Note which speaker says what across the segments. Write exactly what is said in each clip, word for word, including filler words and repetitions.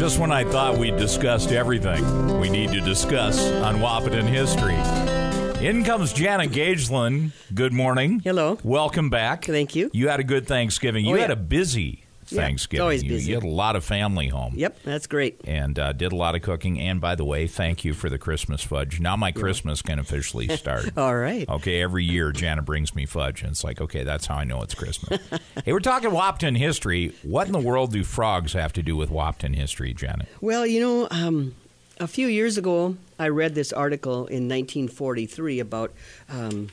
Speaker 1: Just when I thought we'd discussed everything we need to discuss on Wahpeton history. In comes Janet Gageland. Good morning.
Speaker 2: Hello.
Speaker 1: Welcome back.
Speaker 2: Thank you.
Speaker 1: You had a good Thanksgiving. You
Speaker 2: oh, yeah.
Speaker 1: had a busy
Speaker 2: Yeah,
Speaker 1: Thanksgiving.
Speaker 2: it's always
Speaker 1: you,
Speaker 2: busy.
Speaker 1: you had a lot of family home.
Speaker 2: Yep, that's great.
Speaker 1: And uh, did a lot of cooking. And by the way, thank you for the Christmas fudge. Now my Christmas can officially start.
Speaker 2: All right.
Speaker 1: Okay, every year Janet brings me fudge, and it's like, okay, that's how I know it's Christmas. Hey, we're talking Wahpeton history. What in the world do frogs have to do with Wahpeton history, Janet?
Speaker 2: Well, you know, um, a few years ago, I read this article in nineteen forty-three about um,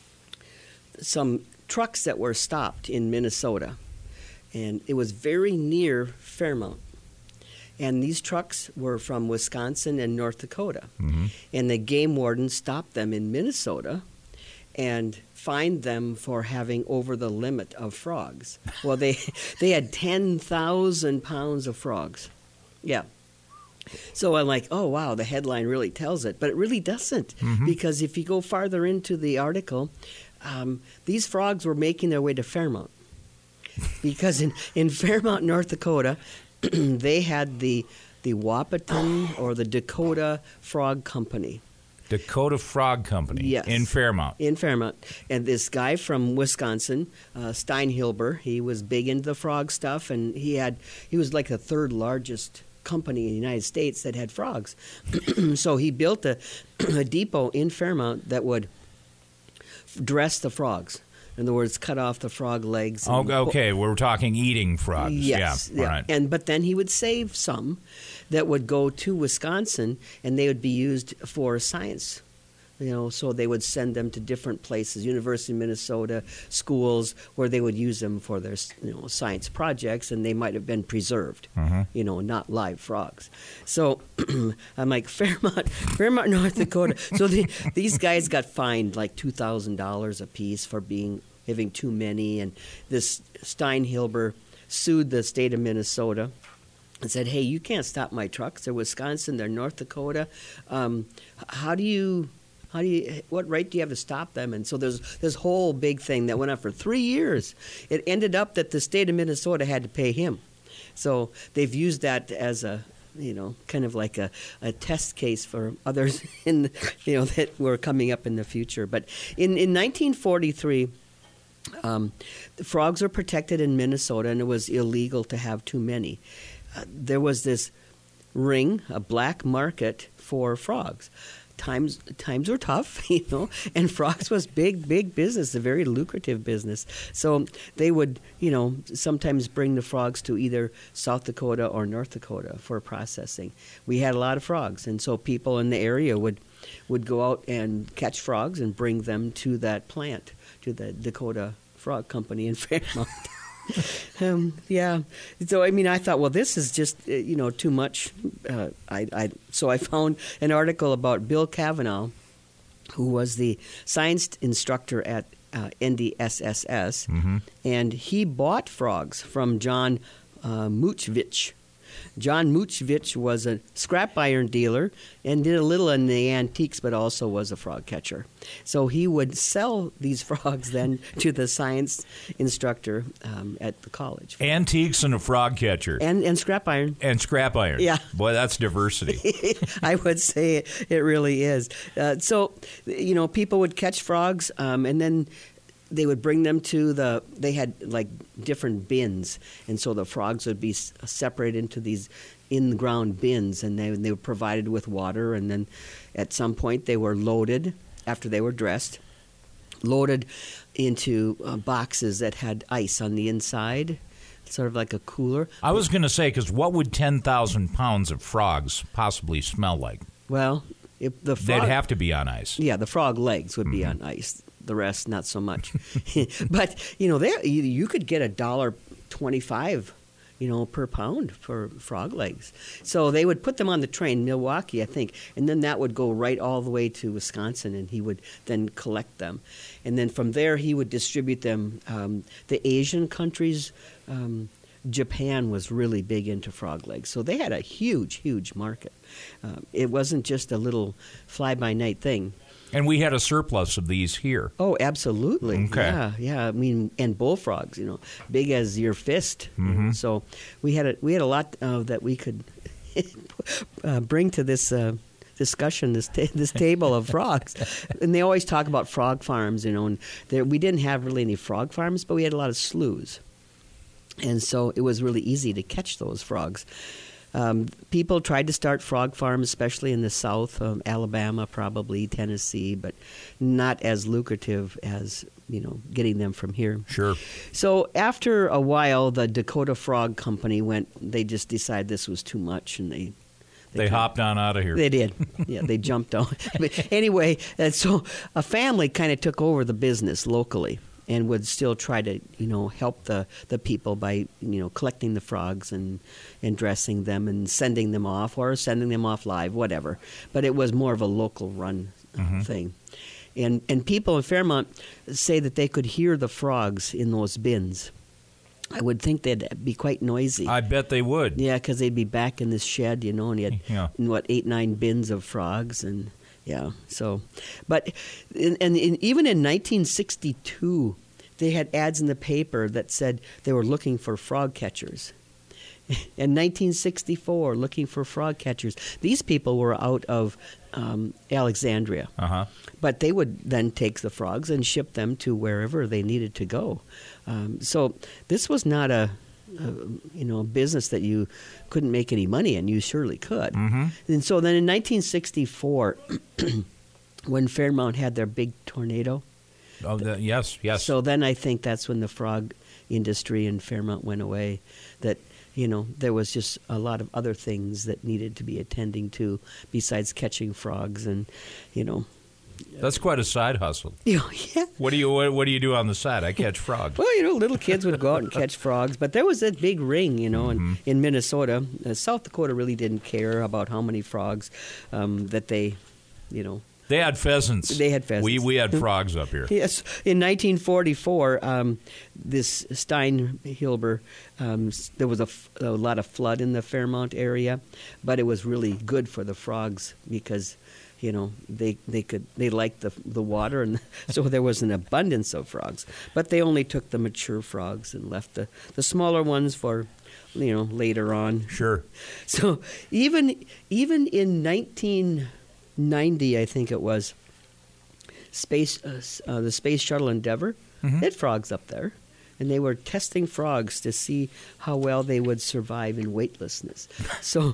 Speaker 2: some trucks that were stopped in Minnesota. And it was very near Fairmount. And these trucks were from Wisconsin and North Dakota.
Speaker 1: Mm-hmm.
Speaker 2: And the game warden stopped them in Minnesota and fined them for having over the limit of frogs. Well, they they had ten thousand pounds of frogs. Yeah. So I'm like, oh, wow, the headline really tells it. But it really doesn't.
Speaker 1: Mm-hmm.
Speaker 2: Because if you go farther into the article, um, these frogs were making their way to Fairmount. Because in, in Fairmount, North Dakota, they had the the Wahpeton or the Dakota Frog Company.
Speaker 1: Dakota Frog Company
Speaker 2: Yes.
Speaker 1: in Fairmount.
Speaker 2: In Fairmount. And this guy from Wisconsin, uh, Steinhilber, he was big into the frog stuff, and he had he was like the third largest company in the United States that had frogs. So he built a, a depot in Fairmount that would dress the frogs. In other words, cut off the frog legs.
Speaker 1: And oh, okay, we're talking eating frogs.
Speaker 2: Yes,
Speaker 1: yeah,
Speaker 2: yeah.
Speaker 1: Right.
Speaker 2: And but then he would save some that would go to Wisconsin, and they would be used for science. You know, so they would send them to different places, University of Minnesota, schools, where they would use them for their, you know, science projects, and they might have been preserved.
Speaker 1: Mm-hmm.
Speaker 2: You know, not live frogs. So I'm like, Fairmount, Fairmount, North Dakota. So the, these guys got fined like two thousand dollars a piece for being having too many, and this Steinhilber sued the state of Minnesota and said, hey, you can't stop my trucks. They're Wisconsin, they're North Dakota. Um, how do you... How do you? What right do you have to stop them? And so there's this whole big thing that went on for three years. It ended up that the state of Minnesota had to pay him. So they've used that as a, you know, kind of like a, a test case for others in, you know, that were coming up in the future. But in, in nineteen forty-three, um, the frogs were protected in Minnesota, and it was illegal to have too many. Uh, there was this ring, a black market for frogs. Times times were tough, you know, and frogs was big, big business, a very lucrative business. So they would, you know, sometimes bring the frogs to either South Dakota or North Dakota for processing. We had a lot of frogs, and so people in the area would would go out and catch frogs and bring them to that plant, to the Dakota Frog Company in Fairmount. Um, yeah. So, I mean, I thought, well, this is just, uh, you know, too much. Uh, I, I, so I found an article about Bill Cavanaugh, who was the science instructor at uh, N D S S S,
Speaker 1: Mm-hmm.
Speaker 2: and he bought frogs from John uh, Muchvich. John Muchvich was a scrap iron dealer and did a little in the antiques, but also was a frog catcher. So he would sell these frogs then to the science instructor um, at the college.
Speaker 1: Antiques and a frog catcher.
Speaker 2: And and scrap iron.
Speaker 1: And scrap iron.
Speaker 2: Yeah.
Speaker 1: Boy, that's diversity.
Speaker 2: I would say it, it really is. Uh, so, you know, people would catch frogs, um, and then they would bring them to the, they had like different bins, and so the frogs would be s- separated into these in-ground bins, and they, they were provided with water, and then at some point they were loaded, after they were dressed, loaded into uh, boxes that had ice on the inside, sort of like a cooler.
Speaker 1: I was going to say, because what would ten thousand pounds of frogs possibly smell like?
Speaker 2: Well, if the frog,
Speaker 1: They'd have to be on ice.
Speaker 2: Yeah, the frog legs would be on ice. The rest, not so much. But, you know, there you, you could get a dollar twenty-five, you know, per pound for frog legs. So they would put them on the train, Milwaukee, I think, and then that would go right all the way to Wisconsin, and he would then collect them. And then from there, he would distribute them. Um, the Asian countries, um, Japan was really big into frog legs. So they had a huge, huge market. Uh, it wasn't just a little fly-by-night thing.
Speaker 1: And we had a surplus of these here.
Speaker 2: Oh, absolutely.
Speaker 1: Okay.
Speaker 2: Yeah, yeah. I mean, and bullfrogs, you know, big as your fist.
Speaker 1: Mm-hmm.
Speaker 2: So we had a we had a lot uh, that we could, uh, bring to this uh, discussion, this ta- this table of frogs. And they always talk about frog farms, you know. And there, we didn't have really any frog farms, but we had a lot of sloughs, and so it was really easy to catch those frogs. Um, people tried to start frog farms, especially in the South, um, Alabama, probably Tennessee, but not as lucrative as, you know, getting them from here.
Speaker 1: Sure.
Speaker 2: So after a while, the Dakota Frog Company went. They just decided this was too much, and they
Speaker 1: they, they hopped on out of here.
Speaker 2: They did. Yeah, they jumped on. But anyway, and so a family kind of took over the business locally, and would still try to, you know, help the, the people by, you know, collecting the frogs and, and dressing them and sending them off or sending them off live, whatever. But it was more of a local run uh,
Speaker 1: mm-hmm.
Speaker 2: thing. And and people in Fairmont say that they could hear the frogs in those bins. I would think they'd be quite noisy.
Speaker 1: I bet they would.
Speaker 2: Yeah, because they'd be back in this shed, you know, and he had,
Speaker 1: yeah.
Speaker 2: what, eight, nine bins of frogs and... Yeah, so, but, and, and even in nineteen sixty-two, they had ads in the paper that said they were looking for frog catchers. In nineteen sixty-four, looking for frog catchers. These people were out of um, Alexandria.
Speaker 1: Uh-huh.
Speaker 2: But they would then take the frogs and ship them to wherever they needed to go. Um, so this was not a... Uh, you know, a business that you couldn't make any money in. You surely could.
Speaker 1: Mm-hmm.
Speaker 2: And so then in nineteen sixty-four, when Fairmont had their big tornado.
Speaker 1: Oh, the, yes, yes.
Speaker 2: So then I think that's when the frog industry in Fairmont went away. That, you know, there was just a lot of other things that needed to be attending to besides catching frogs and, you know.
Speaker 1: That's quite a side hustle.
Speaker 2: Yeah.
Speaker 1: What do you what, what do you do on the side? I catch frogs.
Speaker 2: Well, you know, little kids would go out and catch frogs, but there was that big ring, you know,
Speaker 1: mm-hmm.
Speaker 2: in, in Minnesota. Uh, South Dakota really didn't care about how many frogs um, that they, you know.
Speaker 1: They had pheasants.
Speaker 2: They had pheasants.
Speaker 1: We we had frogs up here.
Speaker 2: Yes. In nineteen forty-four, um, this Steinhilber, um, there was a, f- a lot of flood in the Fairmont area, but it was really good for the frogs because, you know, they they could they liked the the water, and so there was an abundance of frogs. But they only took the mature frogs and left the, the smaller ones for, you know, later on.
Speaker 1: Sure.
Speaker 2: So even even in nineteen ninety, I think it was, space uh, uh, the Space Shuttle Endeavour
Speaker 1: mm-hmm.
Speaker 2: had frogs up there, and they were testing frogs to see how well they would survive in weightlessness. So.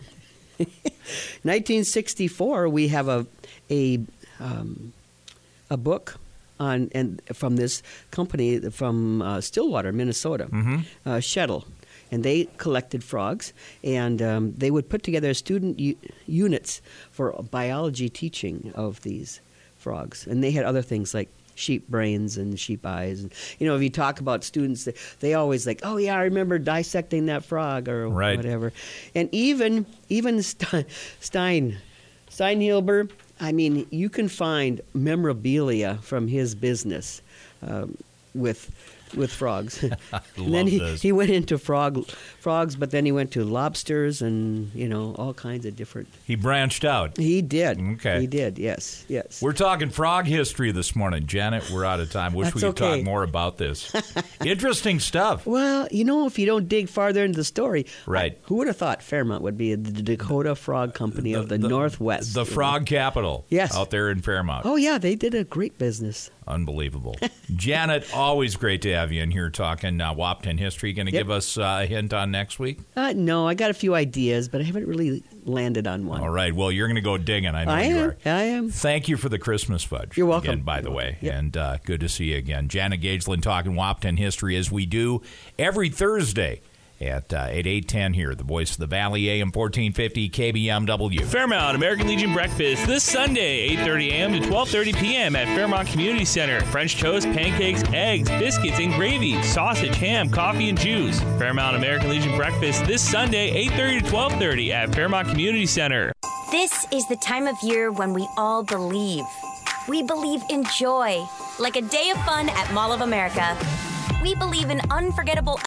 Speaker 2: nineteen sixty-four, we have a a um, a book on and from this company from uh, Stillwater, Minnesota,
Speaker 1: mm-hmm.
Speaker 2: uh, Shuttle, and they collected frogs, and um, they would put together student u- units for biology teaching of these frogs, and they had other things like sheep brains and sheep eyes. And, you know, if you talk about students, they, they always like, oh, yeah, I remember dissecting that frog or
Speaker 1: right.
Speaker 2: whatever. And even even Stein, Stein Steinhilber, I mean, you can find memorabilia from his business um, with with frogs. And then he,
Speaker 1: this.
Speaker 2: he went into frog frogs, but then he went to lobsters and, you know, all kinds of different.
Speaker 1: He branched out.
Speaker 2: He did.
Speaker 1: Okay.
Speaker 2: He did, yes, yes.
Speaker 1: We're talking frog history this morning. Janet, we're out of time. Wish
Speaker 2: That's
Speaker 1: we could
Speaker 2: okay.
Speaker 1: talk more about this. Interesting stuff.
Speaker 2: Well, you know, if you don't dig farther into the story,
Speaker 1: right?
Speaker 2: I, who would have thought Fairmont would be the Dakota Frog Company the, of the, the Northwest?
Speaker 1: The frog know? capital.
Speaker 2: Yes.
Speaker 1: Out there in Fairmont.
Speaker 2: Oh, yeah, they did a great business.
Speaker 1: Unbelievable. Janet, always great to have you in here talking uh, Wahpeton history. Going to
Speaker 2: yep.
Speaker 1: give us uh, a hint on next week?
Speaker 2: Uh, no, I got a few ideas, but I haven't really landed on one.
Speaker 1: All right. Well, you're going to go digging. I know
Speaker 2: I
Speaker 1: you
Speaker 2: am.
Speaker 1: are.
Speaker 2: I am.
Speaker 1: Thank you for the Christmas fudge.
Speaker 2: You're welcome.
Speaker 1: Again, by the
Speaker 2: You're
Speaker 1: way.
Speaker 2: yep.
Speaker 1: And uh, good to see you again. Janet Gageland talking Wahpeton history as we do every Thursday at uh, at eight ten here, the Voice of the Valley, A M fourteen fifty K B M W.
Speaker 3: Fairmont American Legion breakfast this Sunday, eight thirty a.m. to twelve thirty p.m. at Fairmont Community Center. French toast, pancakes, eggs, biscuits, and gravy, sausage, ham, coffee, and juice. Fairmont American Legion breakfast this Sunday, eight thirty to twelve thirty at Fairmont Community Center.
Speaker 4: This is the time of year when we all believe. We believe in joy, like a day of fun at Mall of America. We believe in unforgettable